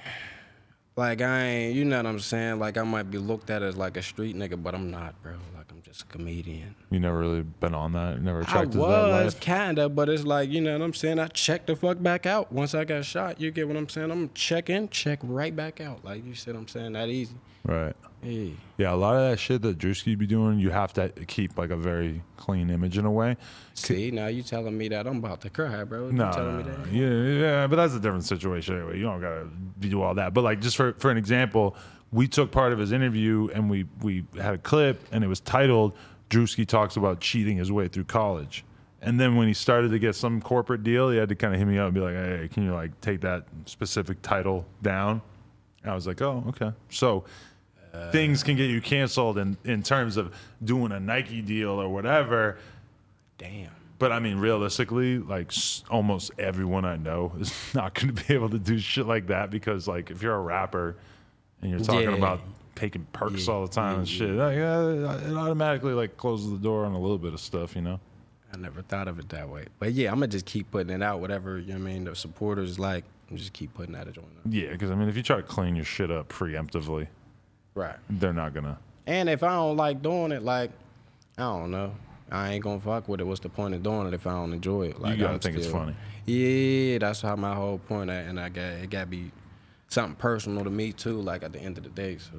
S3: I ain't, you know what I'm saying? Like I might be looked at as like a street nigga, but I'm not, bro. Like I'm just a comedian.
S2: You never really been on that? You never attracted
S3: I
S2: to that
S3: was
S2: life?
S3: kinda, but it's like, you know what I'm saying? I checked the fuck back out once I got shot. You get what I'm saying? I'm check right back out. Like you see what I'm saying? That easy.
S2: Right.
S3: Yeah.
S2: Yeah, a lot of that shit that Drewski be doing, you have to keep like a very clean image in a way.
S3: See, now you telling me that I'm about to cry, bro.
S2: No,
S3: You telling me that?
S2: yeah, but that's a different situation anyway. You don't gotta do all that. But like, just for an example, we took part of his interview and we had a clip and it was titled "Drewski talks about cheating his way through college." And then when he started to get some corporate deal, he had to kind of hit me up and be like, "Hey, can you like take that specific title down?" And I was like, "Oh, okay." So things can get you canceled in terms of doing a Nike deal or whatever.
S3: Damn.
S2: But I mean, realistically, like almost everyone I know is not going to be able to do shit like that because, like, if you're a rapper and you're talking about taking perks all the time and shit, like, it automatically like closes the door on a little bit of stuff, you know.
S3: I never thought of it that way, but yeah, I'm gonna just keep putting it out. Whatever you know what I mean, the supporters like, I'm just keep putting that joint up.
S2: Yeah, because I mean, if you try to clean your shit up preemptively,
S3: Right.
S2: they're not gonna.
S3: And if I don't like doing it, like, I don't know, I ain't gonna fuck with it. What's the point of doing it if I don't enjoy it? Like,
S2: You gotta think it's funny.
S3: Yeah, that's how my whole point. And it gotta be something personal to me too. Like at the end of the day. So.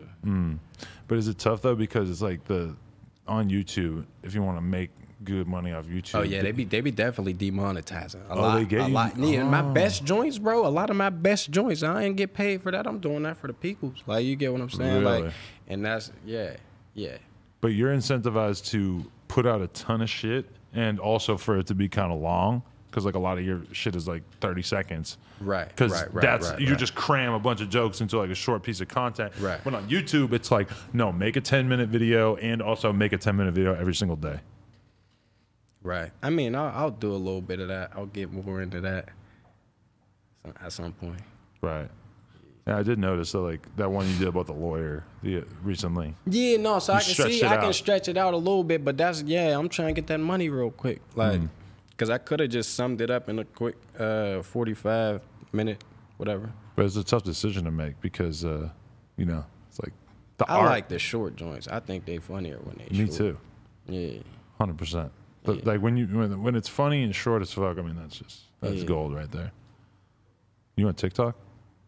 S2: But is it tough though? Because it's like on YouTube, if you want to make good money off YouTube.
S3: Oh yeah, they be definitely demonetizing a
S2: Oh,
S3: lot.
S2: they get you?
S3: Lot. Yeah, my best joints, bro. A lot of my best joints, I ain't get paid for that. I'm doing that for the peoples. Like you get what I'm saying?
S2: Really?
S3: Like, and that's yeah.
S2: But you're incentivized to put out a ton of shit and also for it to be kind of long because like a lot of your shit is like 30 seconds.
S3: Right.
S2: Because
S3: Right.
S2: you just cram a bunch of jokes into like a short piece of content.
S3: Right.
S2: But on YouTube, it's like, no, make a 10-minute video and also make a 10-minute video every single day.
S3: Right. I mean, I'll do a little bit of that. I'll get more into that at some point.
S2: Right. Yeah, I did notice that like that one you did about the lawyer recently.
S3: Yeah, no, so I can
S2: stretched
S3: see,
S2: it
S3: I can
S2: out.
S3: stretch it out a little bit, but that's, I'm trying to get that money real quick. Like, because I could have just summed it up in a quick 45-minute, whatever.
S2: But it's a tough decision to make because, it's like the
S3: I
S2: art.
S3: like the short joints. I think they funnier when they
S2: Me
S3: short.
S2: too.
S3: Yeah.
S2: 100%. But like when it's funny and short as fuck, I mean that's gold right there. You on TikTok?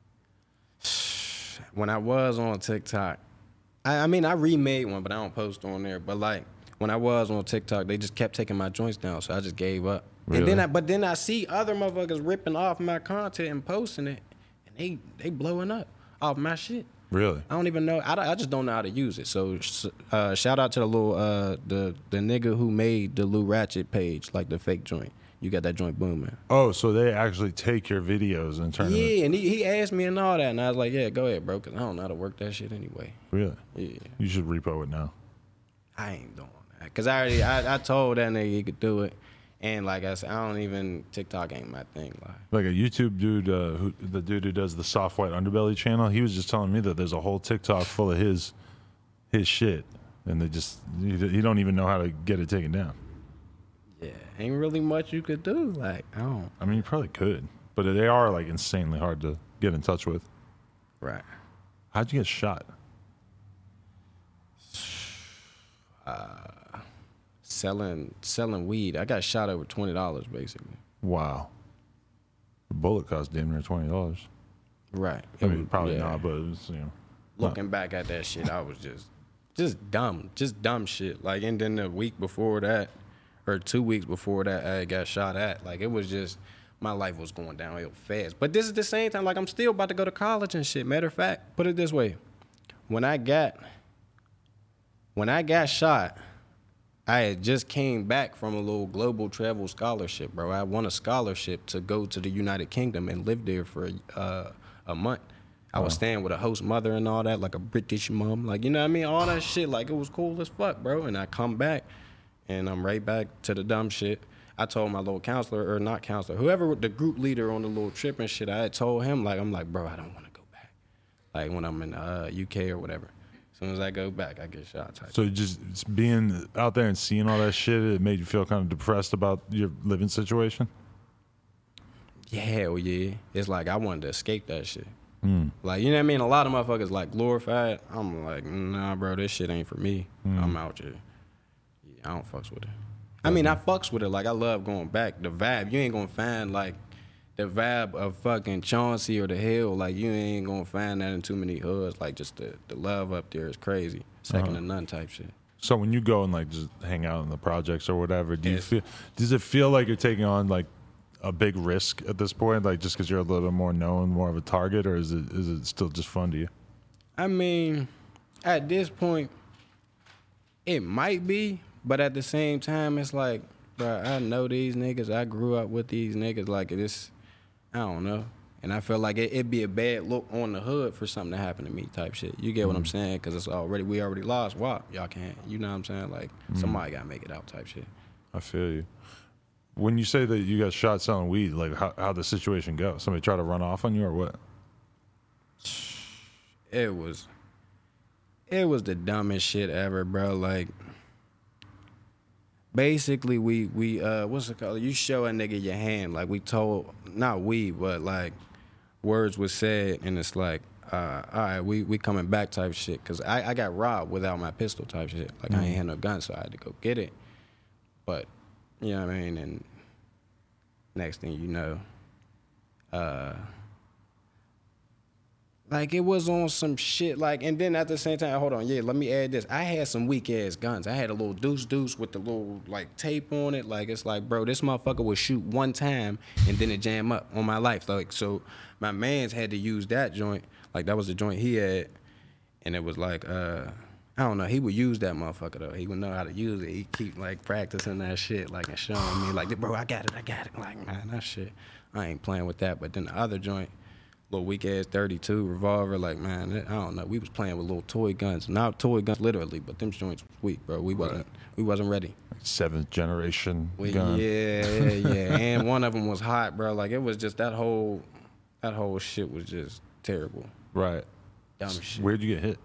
S3: When I was on TikTok, I mean, I remade one, but I don't post on there. But like when I was on TikTok, they just kept taking my joints down, so I just gave up.
S2: Really?
S3: And then I see other motherfuckers ripping off my content and posting it, and they blowing up off my shit.
S2: Really?
S3: I don't even know. I just don't know how to use it. So shout out to the little the nigga who made the Lou Ratchet page, like the fake joint. You got that joint booming.
S2: Oh, so they actually take your videos and turn them.
S3: Yeah, and he asked me and all that, and I was like, yeah, go ahead, bro, because I don't know how to work that shit anyway.
S2: Really?
S3: Yeah.
S2: You should repo it now.
S3: I ain't doing that. Because I told that nigga he could do it. And like I said, TikTok ain't my thing.
S2: Like a YouTube dude, the dude who does the Soft White Underbelly channel, he was just telling me that there's a whole TikTok full of his his shit, and they just you don't even know how to get it taken down.
S3: Yeah, ain't really much you could do. Like, I don't.
S2: I mean, you probably could, but they are like insanely hard to get in touch with.
S3: Right.
S2: How'd you get shot?
S3: Selling weed. I got shot over $20 basically.
S2: Wow. The bullet cost damn near $20.
S3: Right.
S2: I mean, probably not, but it was,
S3: Looking back at that shit, I was just dumb shit. Like, and then the week before that, or 2 weeks before that, I got shot at. Like, it was just, my life was going downhill fast. But this is the same time, like, I'm still about to go to college and shit. Matter of fact, put it this way. When I got shot, I had just came back from a little global travel scholarship, bro. I won a scholarship to go to the United Kingdom and live there for a month. I was staying with a host mother and all that, like a British mom. Like, you know what I mean? All that shit, like, it was cool as fuck, bro. And I come back, and I'm right back to the dumb shit. I told my little counselor, or not counselor, whoever the group leader on the little trip and shit, I had told him, like, I'm like, bro, I don't want to go back. Like, when I'm in UK or whatever. As soon as I go back, I get shot type.
S2: So just being out there and seeing all that shit, it made you feel kind of depressed about your living situation?
S3: Yeah, hell yeah. It's like I wanted to escape that shit. Like, you know what I mean? A lot of motherfuckers like glorified. I'm like, nah, bro, this shit ain't for me. I'm out here. Yeah, I don't fucks with it. I mean, I fucks with it. Like, I love going back. The vibe, you ain't gonna find like the vibe of fucking Chauncey or the Hill. Like, you ain't gonna find that in too many hoods. Like, just the love up there is crazy. Second to none type shit.
S2: So when you go and like just hang out in the projects or whatever, does it feel like you're taking on like a big risk at this point, like just because you're a little more known, more of a target, or is it still just fun to you?
S3: I mean, at this point, it might be, but at the same time, it's like, bro, I know these niggas. I grew up with these niggas. Like, it's, I don't know. And I feel like it'd be a bad look on the hood for something to happen to me type shit. You get what I'm saying? Because it's we already lost. Wow, y'all can't. You know what I'm saying? Like, somebody got to make it out type shit.
S2: I feel you. When you say that you got shot selling weed, like how'd the situation go? Somebody try to run off on you or what?
S3: It was the dumbest shit ever, bro. Like, basically we what's it called? You show a nigga your hand. Like, we told, not we, but like words was said, and it's like, all right, we coming back type shit. Cause I got robbed without my pistol type shit. Like, I ain't had no gun, so I had to go get it. But, you know what I mean? And next thing you know, like, it was on some shit, like, and then at the same time, hold on, yeah, let me add this. I had some weak-ass guns. I had a little deuce with the little, like, tape on it. Like, it's like, bro, this motherfucker would shoot one time, and then it jam up on my life. Like, so my mans had to use that joint. Like, that was the joint he had, and it was like, I don't know, he would use that motherfucker, though. He would know how to use it. He'd keep, like, practicing that shit, like, and showing me, like, bro, I got it. Like, man, that shit, I ain't playing with that. But then the other joint, little weak-ass 32 revolver, like, man, I don't know. We was playing with little toy guns. Not toy guns, literally, but them joints was weak, bro. We wasn't ready.
S2: Like 7th generation gun.
S3: Yeah. And one of them was hot, bro. Like, it was just that whole shit was just terrible.
S2: Right.
S3: Dumb shit.
S2: Where'd you get hit?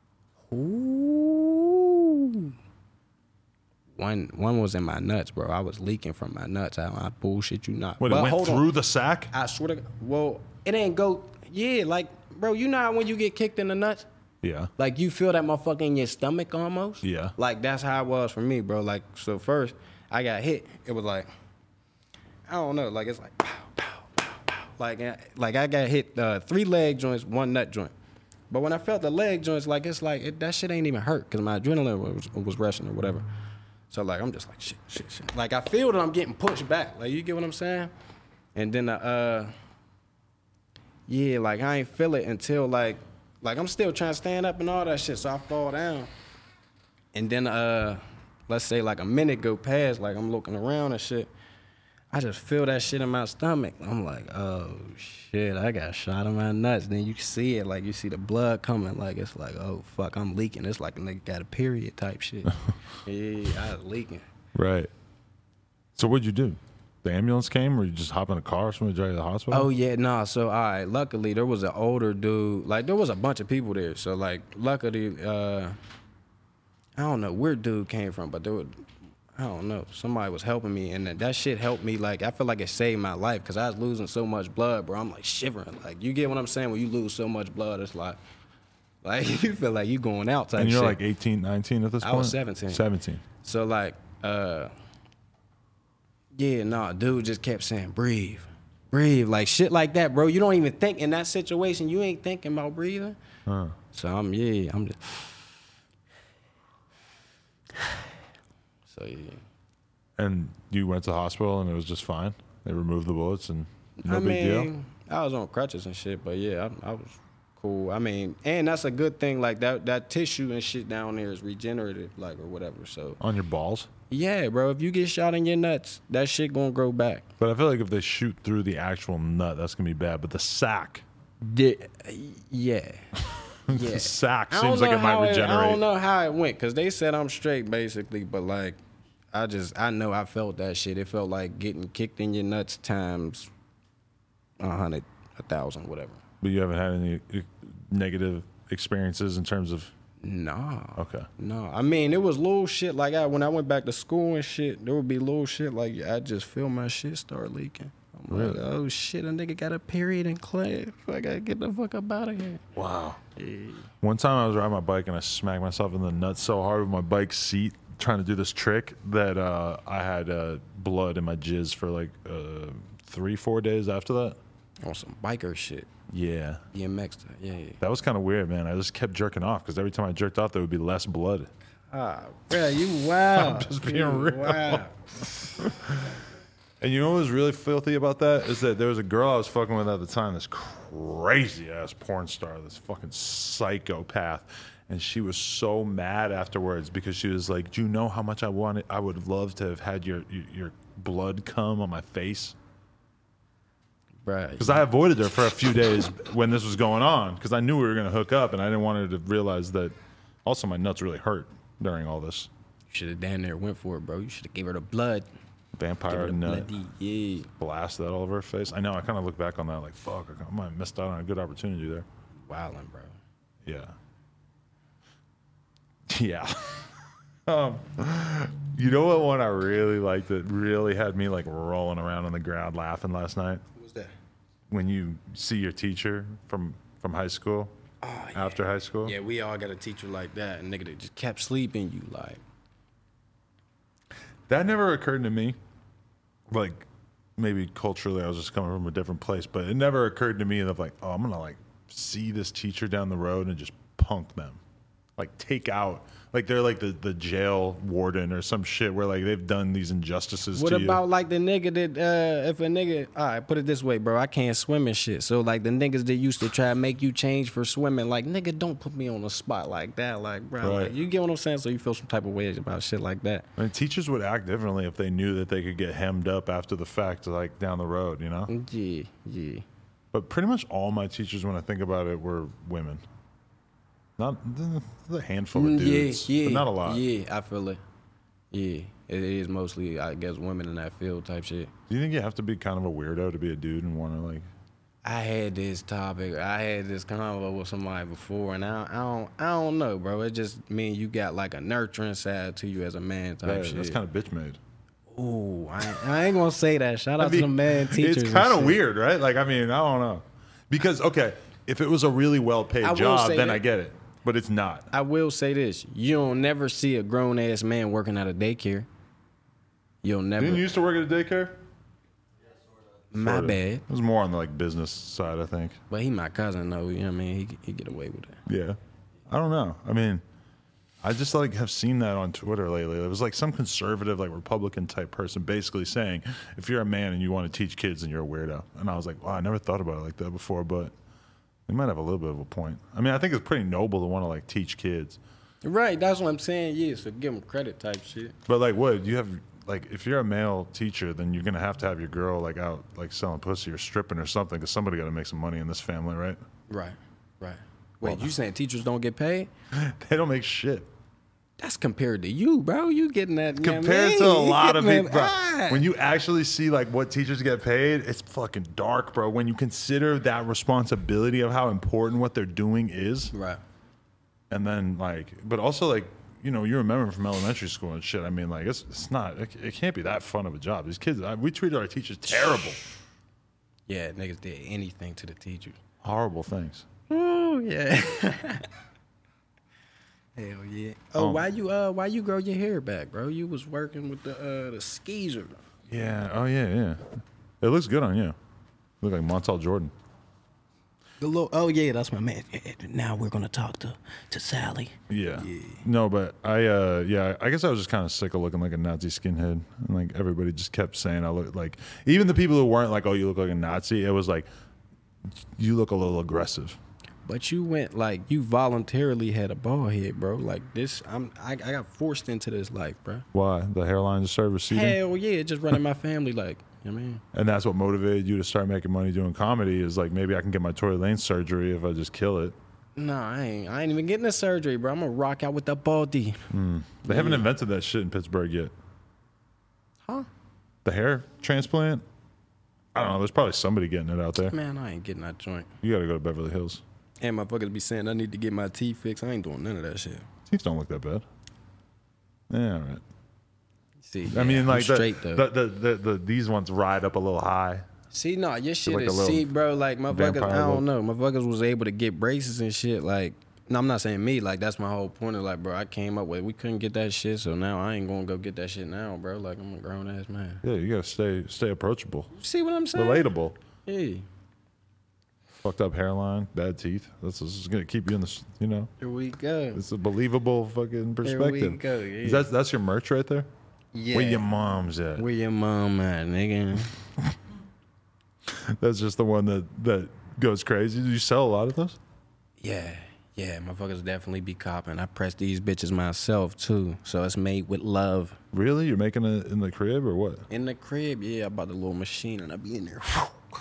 S3: Ooh. One was in my nuts, bro. I was leaking from my nuts. I bullshit you not.
S2: What, it went through the sack?
S3: I swear to God. Well, it ain't go. Yeah, like, bro, you know how when you get kicked in the nuts?
S2: Yeah.
S3: Like, you feel that motherfucker in your stomach almost?
S2: Yeah.
S3: Like, that's how it was for me, bro. Like, so first, I got hit. It was like, I don't know. Like, it's like, pow, pow, pow, pow. Like I got hit 3 leg joints, 1 nut joint. But when I felt the leg joints, like, it's like, that shit ain't even hurt because my adrenaline was rushing or whatever. So, like, I'm just like, shit. Like, I feel that I'm getting pushed back. Like, you get what I'm saying? And then, yeah, like, I ain't feel it until, like I'm still trying to stand up and all that shit, so I fall down. And then, let's say, like, a minute go past, like, I'm looking around and shit. I just feel that shit in my stomach. I'm like, oh, shit, I got shot in my nuts. Then you see it, like, you see the blood coming. Like, it's like, oh, fuck, I'm leaking. It's like a nigga got a period type shit. Yeah, I was leaking.
S2: Right. So what'd you do? The ambulance came, or you just hop in a car, somebody drive you to the hospital?
S3: Oh, yeah, nah. So, all right, luckily, there was an older dude. Like, there was a bunch of people there. So, like, luckily, I don't know where dude came from, but I don't know. Somebody was helping me, and that shit helped me. Like, I feel like it saved my life because I was losing so much blood, bro. I'm like shivering. Like, you get what I'm saying? When you lose so much blood, it's like you feel like you going out type shit.
S2: And you're like 18, 19 at this point?
S3: I was 17.
S2: 17.
S3: So, like, dude just kept saying, breathe. Like, shit like that, bro. You don't even think in that situation, you ain't thinking about breathing. So, I'm just. So, yeah.
S2: And you went to the hospital and it was just fine? They removed the bullets and no big deal?
S3: I was on crutches and shit, but yeah, I was cool. I mean, and that's a good thing. Like, that tissue and shit down there is regenerative, like, or whatever. So
S2: On your balls?
S3: Yeah, bro. If you get shot in your nuts, that shit gonna grow back.
S2: But I feel like if they shoot through the actual nut, that's gonna be bad. But the sack,
S3: Yeah.
S2: the sack seems like it might regenerate.
S3: I don't know how it went, because they said I'm straight, basically. But, like, I know I felt that shit. It felt like getting kicked in your nuts times 100, 1,000, whatever.
S2: But you haven't had any negative experiences in terms of...
S3: Nah.
S2: Okay.
S3: No. I mean, it was little shit like when I went back to school and shit, there would be little shit like I just feel my shit start leaking. I'm
S2: Really?
S3: like, oh shit, a nigga got a period in class. I gotta get the fuck up out of here.
S2: Wow.
S3: Yeah.
S2: One time I was riding my bike and I smacked myself in the nuts so hard with my bike seat trying to do this trick that I had blood in my jizz for like 3-4 days after that.
S3: On some biker shit.
S2: Yeah.
S3: DMX. Yeah.
S2: That was kind of weird, man. I just kept jerking off because every time I jerked off, there would be less blood.
S3: Ah, bro, you wow.
S2: I'm just being real.
S3: Wow.
S2: And you know what was really filthy about that? Is that there was a girl I was fucking with at the time, this crazy-ass porn star, this fucking psychopath. And she was so mad afterwards because she was like, do you know how much I would love to have had your blood come on my face?
S3: Right.
S2: Because I avoided her for a few days when this was going on because I knew we were going to hook up and I didn't want her to realize that also my nuts really hurt during all this.
S3: You should have damn near went for it, bro. You should have gave her the blood.
S2: Vampire nut.
S3: Yeah.
S2: Blast that all over her face. I know, I kind of look back on that like, fuck, I might have missed out on a good opportunity there.
S3: Wildin', bro.
S2: Yeah. Yeah. You know what one I really liked that really had me like rolling around on the ground laughing last night?
S3: What was that?
S2: When you see your teacher from high school, after high school.
S3: Yeah, we all got a teacher like that, and nigga that just kept sleeping you like.
S2: That never occurred to me. Like, maybe culturally I was just coming from a different place, but it never occurred to me of like, oh, I'm gonna like see this teacher down the road and just punk them. Like take out, like they're like the jail warden or some shit where like they've done these injustices
S3: What
S2: to you.
S3: about like the nigga that, if a nigga, all right, put it this way, bro, I can't swim and shit. So like the niggas that used to try to make you change for swimming, like nigga, don't put me on the spot like that. Like, bro,
S2: Right.
S3: like, you get what I'm saying? So you feel some type of way about shit like that.
S2: I mean, teachers would act differently if they knew that they could get hemmed up after the fact, like down the road, you know?
S3: Yeah.
S2: But pretty much all my teachers, when I think about it, were women. Not a handful of dudes, but not a lot.
S3: Yeah, I feel it. Yeah, it is mostly, I guess, women in that field type shit.
S2: Do you think you have to be kind of a weirdo to be a dude and want to like?
S3: I had this topic. I had this convo with somebody before, and I don't know, bro. It just mean you got like a nurturing side to you as a man type shit.
S2: That's kind of bitch made.
S3: Ooh, I ain't gonna say that. Shout out to the man teachers.
S2: It's kind of weird, right? Like, I mean, I don't know. Because, okay, if it was a really well-paid job, then I get it. But it's not.
S3: I will say this. You don't never see a grown-ass man working at a daycare. You'll never.
S2: Didn't you used to work at a daycare?
S3: My
S2: Sorta.
S3: bad.
S2: It was more on the, like, business side, I think.
S3: But he my cousin, though. You know what I mean? He get away with it.
S2: Yeah. I don't know. I mean, I just, like, have seen that on Twitter lately. It was, like, some conservative, like, Republican-type person basically saying, if you're a man and you want to teach kids, then you're a weirdo. And I was like, wow, I never thought about it like that before, but they might have a little bit of a point. I mean, I think it's pretty noble to want to, like, teach kids.
S3: Right, that's what I'm saying. Yeah, so give them credit type shit.
S2: But, like, what? You have, like, if you're a male teacher, then you're going to have your girl, like, out, like, selling pussy or stripping or something because somebody got to make some money in this family, right?
S3: Right. Wait, you saying teachers don't get paid?
S2: They don't make shit.
S3: That's compared to you, bro. You getting that
S2: Compared to a lot of people, bro.
S3: Ah.
S2: When you actually see like what teachers get paid, it's fucking dark, bro. When you consider that responsibility of how important what they're doing is,
S3: Right.
S2: and then like, but also like you remember from elementary school and shit. I mean, like, it's not, it can't be that fun of a job. These kids, we treated our teachers terrible.
S3: Yeah, niggas did anything to the teachers.
S2: Horrible things.
S3: Oh yeah. Hell yeah. Oh, why you grow your hair back, bro? You was working with the skeezer.
S2: Yeah. Oh yeah. It looks good on you. Look like Montel Jordan.
S6: Oh yeah, that's my man. Now we're gonna talk to Sally.
S2: Yeah. No, but I guess I was just kind of sick of looking like a Nazi skinhead, and like everybody just kept saying I look like. Even the people who weren't like, "Oh, you look like a Nazi," it was like, "You look a little aggressive."
S3: But you went like you voluntarily had a bald head, bro. Like this, I got forced into this life, bro.
S2: Why? The hairline just started receding?
S3: Hell yeah, just running my family like, you know what I mean?
S2: And that's what motivated you to start making money doing comedy is like, maybe I can get my Tory Lane surgery if I just kill it.
S3: No, I ain't even getting the surgery, bro. I'm gonna rock out with the baldy.
S2: They haven't invented that shit in Pittsburgh yet.
S3: Huh?
S2: The hair transplant? I don't know. There's probably somebody getting it out there.
S3: Man, I ain't getting that joint.
S2: You got to go to Beverly Hills.
S3: And motherfuckers be saying I need to get my teeth fixed. I ain't doing none of that shit.
S2: Teeth don't look that bad. Yeah, all right.
S3: See,
S2: I mean, like
S3: straight though.
S2: These ones ride up a little high.
S3: See, no, your shit
S2: like a
S3: is
S2: little
S3: see, bro. Like motherfuckers,
S2: vampire
S3: I don't
S2: look.
S3: know. Motherfuckers was able to get braces and shit. Like, no, I'm not saying me. Like, that's my whole point. Of like, bro, I came up with we couldn't get that shit, so now I ain't gonna go get that shit now, bro. Like, I'm a grown ass man.
S2: Yeah, you got to stay approachable,
S3: See what I'm saying?
S2: relatable.
S3: Yeah.
S2: Fucked up hairline, bad teeth. This is gonna keep you in the,
S3: Here we go.
S2: It's a believable fucking perspective.
S3: Here we go. Yeah.
S2: That's your merch right there.
S3: Yeah.
S2: Where your mom's at?
S3: Where your mom at, nigga?
S2: That's just the one that goes crazy. Do you sell a lot of those?
S3: Yeah, motherfuckers definitely be copping. I press these bitches myself too, so it's made with love.
S2: Really? You're making it in the crib or what?
S3: In the crib, yeah, I bought the little machine and I be in there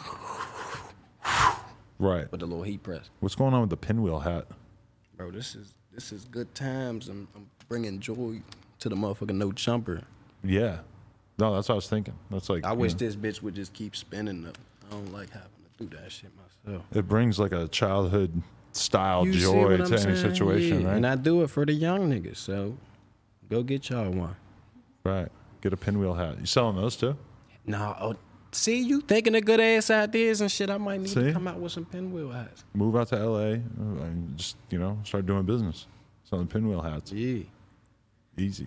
S2: Right.
S3: with the little heat press.
S2: What's going on with the pinwheel hat?
S3: Bro, this is good times. I'm bringing joy to the motherfucking no jumper.
S2: Yeah. No, that's what I was thinking. That's like
S3: I wish this bitch would just keep spinning though. I don't like having to do that shit myself.
S2: it brings like a childhood style
S3: You see
S2: joy
S3: what I'm
S2: to any
S3: saying?
S2: situation,
S3: Yeah.
S2: right?
S3: And I do it for the young niggas, so go get y'all one.
S2: Right. Get a pinwheel hat. You selling those too?
S3: Nah, see, you thinking of good ass ideas and shit. I might need
S2: See?
S3: to come out with some pinwheel hats.
S2: Move out to LA and just, start doing business. Selling pinwheel hats.
S3: Yeah.
S2: Easy.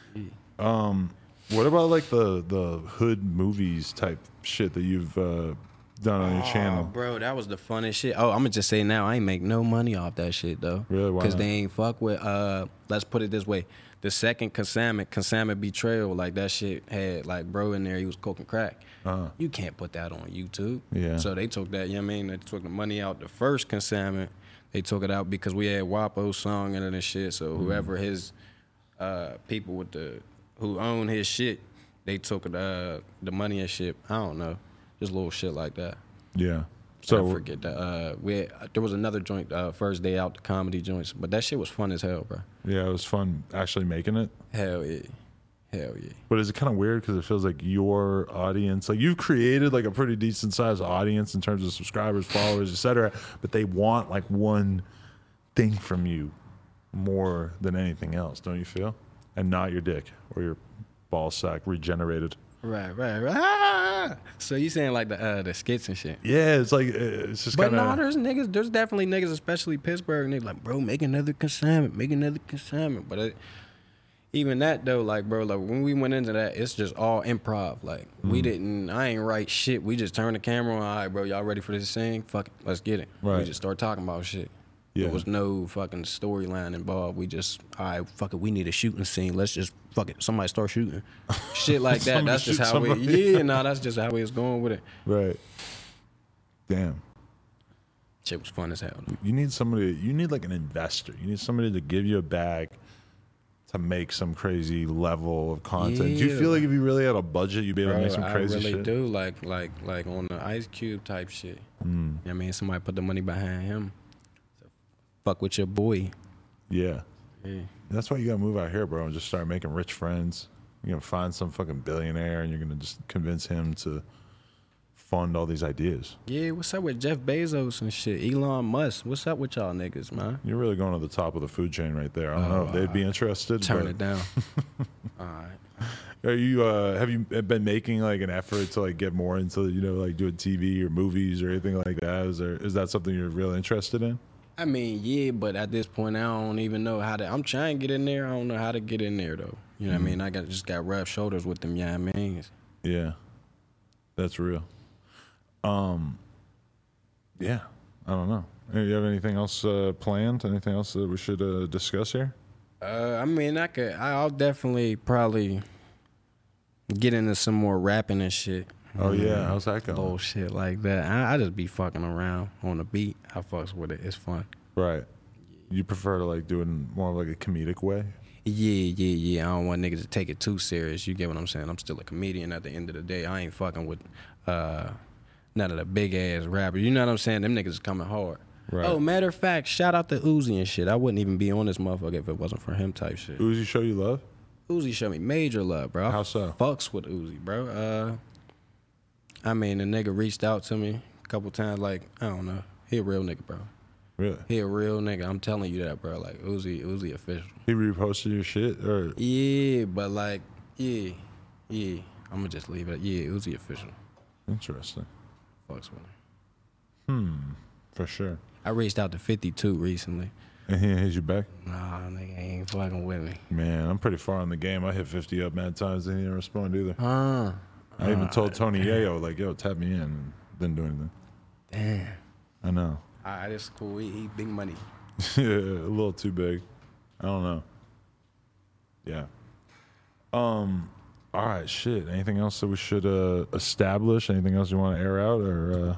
S2: What about like the hood movies type shit that you've done on your
S3: Oh,
S2: channel?
S3: bro, that was the funnest shit. Oh, I'm gonna just say now, I ain't make no money off that shit though.
S2: Really? Why
S3: Because
S2: not?
S3: they ain't fuck with. Let's put it this way: the second consignment betrayal, like that shit had like bro in there. He was coking crack. You can't put that on YouTube.
S2: Yeah.
S3: So they took that. You know what I mean? They took the money out. The first consignment, they took it out because we had WAPO's song in it and shit. So whoever his people with who own his shit, they took the money and shit. I don't know, just little shit like that.
S2: Yeah.
S3: I
S2: So
S3: forget that. There was another joint, first day out, the comedy joints, but that shit was fun as hell, bro.
S2: yeah, it was fun actually making it.
S3: Hell yeah, hell yeah.
S2: But is it kind of weird because it feels like your audience, like you've created like a pretty decent sized audience in terms of subscribers, followers, etc. But they want like one thing from you more than anything else, don't you feel? And not your dick or your ball sack regenerated.
S3: Right. Ah! So you saying like the skits and shit?
S2: Yeah, it's like it's just
S3: But
S2: kind
S3: no,
S2: of.
S3: there's definitely niggas, especially Pittsburgh, and they like, bro, make another consignment. But even that though, like, bro, like when we went into that, it's just all improv. Like I ain't write shit. We just turned the camera on. All right, bro, y'all ready for this scene? Fuck it, let's get it.
S2: Right.
S3: We just start talking about shit.
S2: Yeah.
S3: There was no fucking storyline involved. We just, all right, fuck it, we need a shooting scene. Let's just fuck it. Somebody start shooting. Shit like that.
S2: Somebody
S3: That's just
S2: shoot
S3: how
S2: somebody.
S3: that's just how we was going with it.
S2: Right. Damn.
S3: Shit was fun as hell though.
S2: You need like an investor. You need somebody to give you a bag to make some crazy level of content. Do you
S3: Yeah.
S2: feel like if you really had a budget, you'd be able to
S3: Bro,
S2: make some crazy
S3: I really
S2: shit?
S3: do. Like on the Ice Cube type shit. You know what I mean? Somebody put the money behind him. So, fuck with your boy.
S2: Yeah.
S3: Yeah.
S2: That's why you gotta move out here, bro, and just start making rich friends. You're gonna find some fucking billionaire and you're gonna just convince him to fund all these ideas.
S3: Yeah, what's up with Jeff Bezos and shit? Elon Musk. What's up with y'all niggas, man?
S2: You're really going to the top of the food chain right there. I don't know if they'd be interested.
S3: Turn
S2: but
S3: it down. All right.
S2: Are you? Have you been making like an effort to like get more into like doing TV or movies or anything like that? Is that something you're really interested in?
S3: I mean, yeah, but at this point, I don't even know how to. I'm trying to get in there. I don't know how to get in there though. You know what I mean? I just got rough shoulders with them. Yeah, I mean.
S2: Yeah, that's real. Yeah, I don't know. You have anything else planned? Anything else that we should discuss here?
S3: I mean, I'll definitely probably get into some more rapping and shit.
S2: Oh yeah, how's that going?
S3: Bullshit like that. I just be fucking around on the beat. I fucks with it. It's fun.
S2: Right. You prefer to like do it in more of like a comedic way?
S3: Yeah. I don't want niggas to take it too serious. You get what I'm saying? I'm still a comedian at the end of the day. I ain't fucking with none of the big ass rappers. You know what I'm saying? Them niggas is coming hard.
S2: Right.
S3: Oh, matter of fact, shout out to Uzi and shit. I wouldn't even be on this motherfucker if it wasn't for him type shit.
S2: Uzi show you love?
S3: Uzi showed me major love, bro.
S2: How so?
S3: Fucks with Uzi, bro. I mean, the nigga reached out to me a couple times. Like, I don't know. He a real nigga, bro.
S2: Really?
S3: He a real nigga. I'm telling you that, bro. Like, Uzi official.
S2: He reposted your shit? Or?
S3: Yeah, but like, yeah. I'm gonna just leave it. Yeah, Uzi official.
S2: Interesting.
S3: Fucks with him.
S2: For sure.
S3: I reached out to 52 recently.
S2: And he hit you back?
S3: Nah, nigga ain't fucking with me.
S2: Man, I'm pretty far in the game. I hit 50 up mad times and he didn't respond either. I even
S3: Ah,
S2: told Tony Yayo, like, yo, tap me in. And didn't do anything.
S3: Damn.
S2: I know.
S3: All right, that's cool. He big money.
S2: Yeah, a little too big. I don't know. Yeah. All right, shit. Anything else that we should establish? Anything else you want to air out or?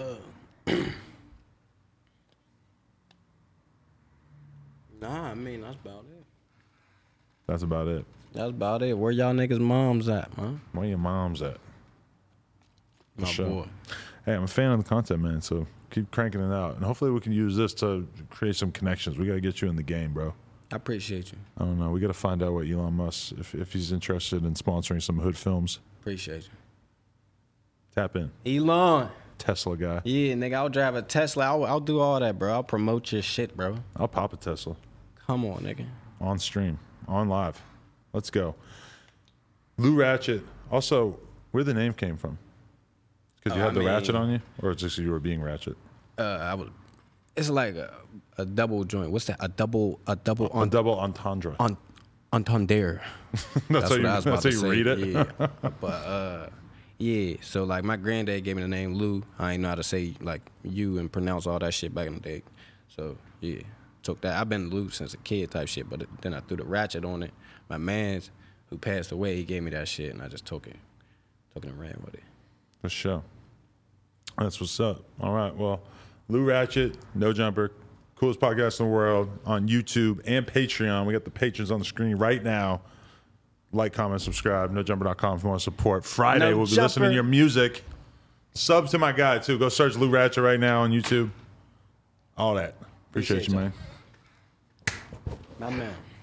S3: Nah, I mean that's about it.
S2: That's about it.
S3: That's about it. Where y'all niggas' moms at, man?
S2: Where your mom's at? For
S3: My
S2: sure.
S3: boy.
S2: Hey, I'm a fan of the content, man. So keep cranking it out, and hopefully we can use this to create some connections. We got to get you in the game, bro.
S3: I appreciate you.
S2: I don't know. We got to find out what Elon Musk, if he's interested in sponsoring some hood films.
S3: Appreciate you.
S2: Tap in.
S3: Elon.
S2: Tesla guy.
S3: Yeah, nigga, I'll drive a Tesla. I'll do all that, bro. I'll promote your shit, bro.
S2: I'll pop a Tesla.
S3: Come on, nigga.
S2: On stream, on live. Let's go. Lou Ratchet. Also, where the name came from? Because you had the ratchet on you, or it's just you were being ratchet?
S3: It's like a double joint. What's that? A double
S2: A double entendre.
S3: entendre.
S2: That's how
S3: what I was about to
S2: you
S3: say.
S2: read it.
S3: Yeah. But yeah. So like my granddad gave me the name Lou. I ain't know how to say like you and pronounce all that shit back in the day. So yeah, took that. I've been Lou since a kid type shit. But then I threw the ratchet on it. My man's who passed away, he gave me that shit, and I just took it and ran with it.
S2: For sure. That's what's up. All right. Well, Lou Ratchet, No Jumper, coolest podcast in the world on YouTube and Patreon. We got the patrons on the screen right now. Like, comment, subscribe. NoJumper.com if you want to support. Friday, we'll be listening to your music. Sub to my guy, too. Go search Lou Ratchet right now on YouTube. All that. Appreciate you, man.
S3: My man.